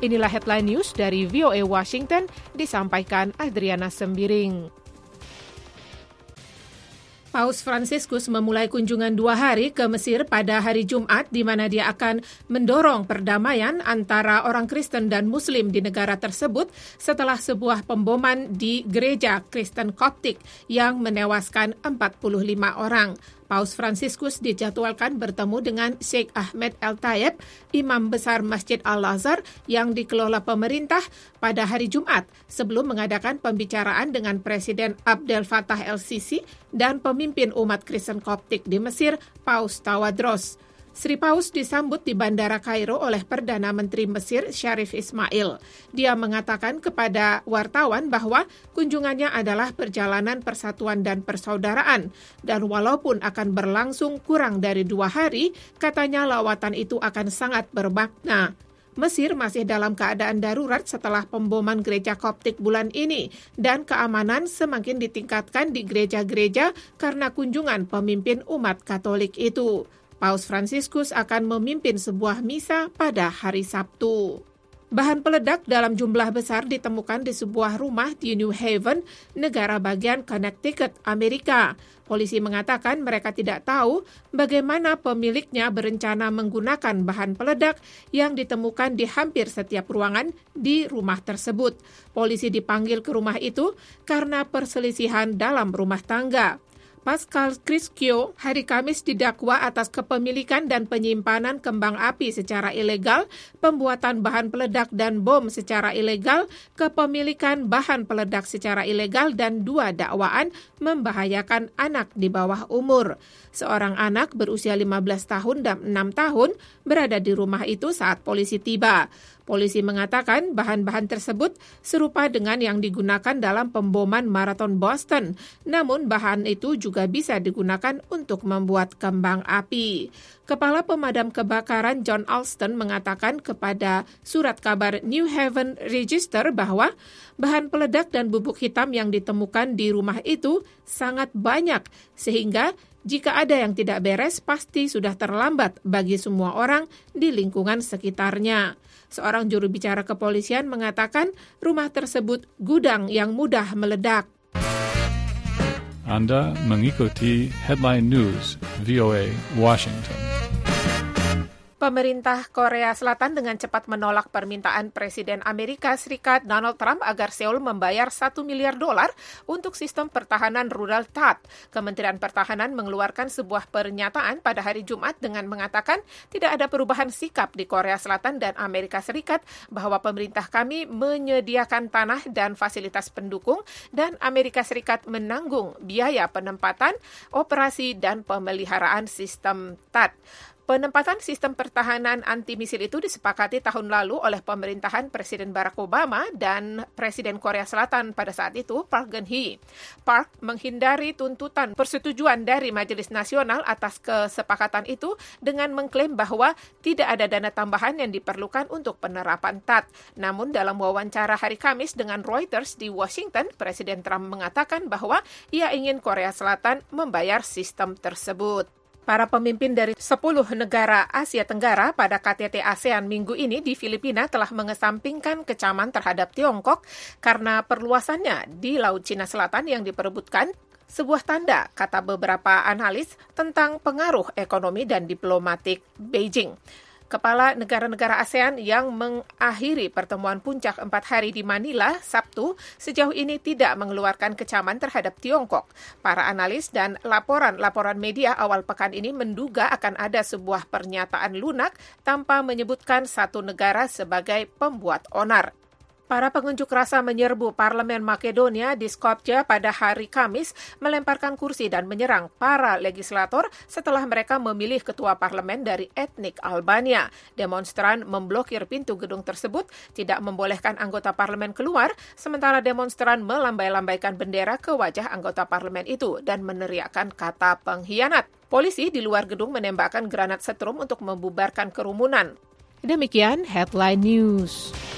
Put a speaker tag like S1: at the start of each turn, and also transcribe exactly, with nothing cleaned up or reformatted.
S1: Inilah headline news dari V O A Washington, disampaikan Adriana Sembiring. Paus Fransiskus memulai kunjungan dua hari ke Mesir pada hari Jumat, di mana dia akan mendorong perdamaian antara orang Kristen dan Muslim di negara tersebut setelah sebuah pemboman di gereja Kristen Koptik yang menewaskan empat puluh lima orang. Paus Fransiskus dijadwalkan bertemu dengan Sheikh Ahmed El-Tayeb, Imam Besar Masjid Al-Azhar yang dikelola pemerintah pada hari Jumat sebelum mengadakan pembicaraan dengan Presiden Abdel Fattah El-Sisi dan pemimpin umat Kristen Koptik di Mesir, Paus Tawadros. Sri Paus disambut di Bandara Kairo oleh Perdana Menteri Mesir Sharif Ismail. Dia mengatakan kepada wartawan bahwa kunjungannya adalah perjalanan persatuan dan persaudaraan. Dan walaupun akan berlangsung kurang dari dua hari, katanya lawatan itu akan sangat bermakna. Mesir masih dalam keadaan darurat setelah pemboman gereja Koptik bulan ini, dan keamanan semakin ditingkatkan di gereja-gereja karena kunjungan pemimpin umat Katolik itu. Paus Fransiskus akan memimpin sebuah misa pada hari Sabtu. Bahan peledak dalam jumlah besar ditemukan di sebuah rumah di New Haven, negara bagian Connecticut, Amerika. Polisi mengatakan mereka tidak tahu bagaimana pemiliknya berencana menggunakan bahan peledak yang ditemukan di hampir setiap ruangan di rumah tersebut. Polisi dipanggil ke rumah itu karena perselisihan dalam rumah tangga. Pascal Criscio hari Kamis didakwa atas kepemilikan dan penyimpanan kembang api secara ilegal, pembuatan bahan peledak dan bom secara ilegal, kepemilikan bahan peledak secara ilegal, dan dua dakwaan membahayakan anak di bawah umur. Seorang anak berusia lima belas tahun dan enam tahun berada di rumah itu saat polisi tiba. Polisi mengatakan bahan-bahan tersebut serupa dengan yang digunakan dalam pemboman maraton Boston, namun bahan itu juga bisa digunakan untuk membuat kembang api. Kepala Pemadam Kebakaran John Alston mengatakan kepada surat kabar New Haven Register bahwa bahan peledak dan bubuk hitam yang ditemukan di rumah itu sangat banyak, sehingga jika ada yang tidak beres, pasti sudah terlambat bagi semua orang di lingkungan sekitarnya. Seorang juru bicara kepolisian mengatakan rumah tersebut gudang yang mudah meledak.
S2: Anda mengikuti Headline News V O A Washington.
S1: Pemerintah Korea Selatan dengan cepat menolak permintaan Presiden Amerika Serikat Donald Trump agar Seoul membayar satu miliar dolar untuk sistem pertahanan rudal T A D. Kementerian Pertahanan mengeluarkan sebuah pernyataan pada hari Jumat dengan mengatakan tidak ada perubahan sikap di Korea Selatan dan Amerika Serikat bahwa pemerintah kami menyediakan tanah dan fasilitas pendukung dan Amerika Serikat menanggung biaya penempatan, operasi, dan pemeliharaan sistem T A D. Penempatan sistem pertahanan anti-misil itu disepakati tahun lalu oleh pemerintahan Presiden Barack Obama dan Presiden Korea Selatan pada saat itu, Park Geun-hye. Park menghindari tuntutan persetujuan dari Majelis Nasional atas kesepakatan itu dengan mengklaim bahwa tidak ada dana tambahan yang diperlukan untuk penerapan T A D. Namun dalam wawancara hari Kamis dengan Reuters di Washington, Presiden Trump mengatakan bahwa ia ingin Korea Selatan membayar sistem tersebut. Para pemimpin dari sepuluh negara Asia Tenggara pada K T T ASEAN minggu ini di Filipina telah mengesampingkan kecaman terhadap Tiongkok karena perluasannya di Laut Cina Selatan yang diperebutkan, sebuah tanda, kata beberapa analis, tentang pengaruh ekonomi dan diplomatik Beijing. Kepala negara-negara ASEAN yang mengakhiri pertemuan puncak empat hari di Manila, Sabtu, sejauh ini tidak mengeluarkan kecaman terhadap Tiongkok. Para analis dan laporan-laporan media awal pekan ini menduga akan ada sebuah pernyataan lunak tanpa menyebutkan satu negara sebagai pembuat onar. Para pengunjuk rasa menyerbu Parlemen Makedonia di Skopje pada hari Kamis, melemparkan kursi dan menyerang para legislator setelah mereka memilih ketua parlemen dari etnik Albania. Demonstran memblokir pintu gedung tersebut, tidak membolehkan anggota parlemen keluar, sementara demonstran melambai-lambaikan bendera ke wajah anggota parlemen itu dan meneriakkan kata pengkhianat. Polisi di luar gedung menembakkan granat setrum untuk membubarkan kerumunan. Demikian Headline News.